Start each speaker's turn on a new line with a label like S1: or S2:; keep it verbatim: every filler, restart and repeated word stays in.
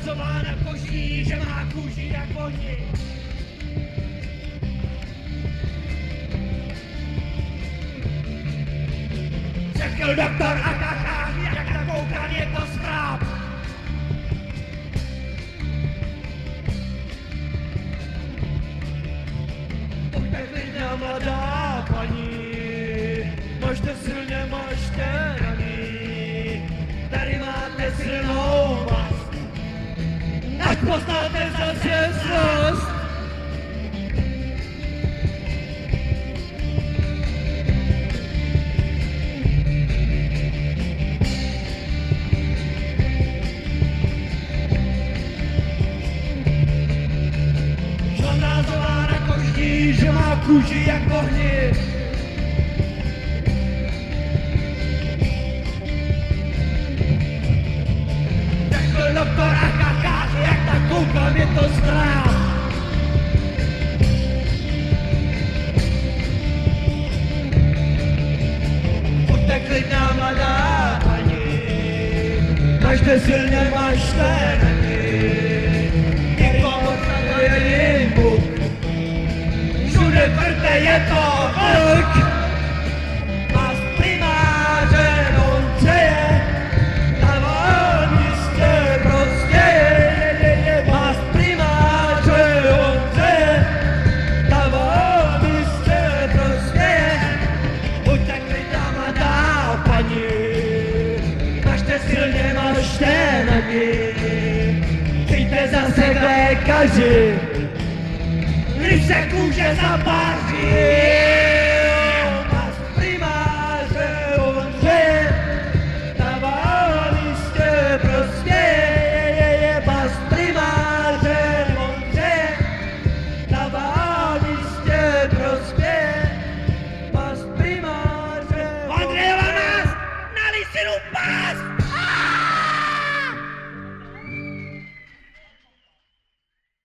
S1: nazována koží, že má kůži jak oni. Řekl doktor Akacha, jak na koukan je to zpráv. Buďte klidná mladá paní, možte silně, možte raní. Tady máte silnou vlast, ať poznáte zase zlost. Žondázována koží, že má kůži jak ohni. Řekl doktor Akacha, jak tak koukám, je to strach. Buďte klidná mladá paní, mažte silně, mažte na ní. Někoho je jim Bůh, všude vrte je to vlk. A z primáře on přeje, na volném místě prostě je. A z primáře on přeje, na volném místě prostě je. Buďte klidná mladá paní, mažte silně, mažte na ní. Přijďte zase k lékaři, když se kůže zapaří.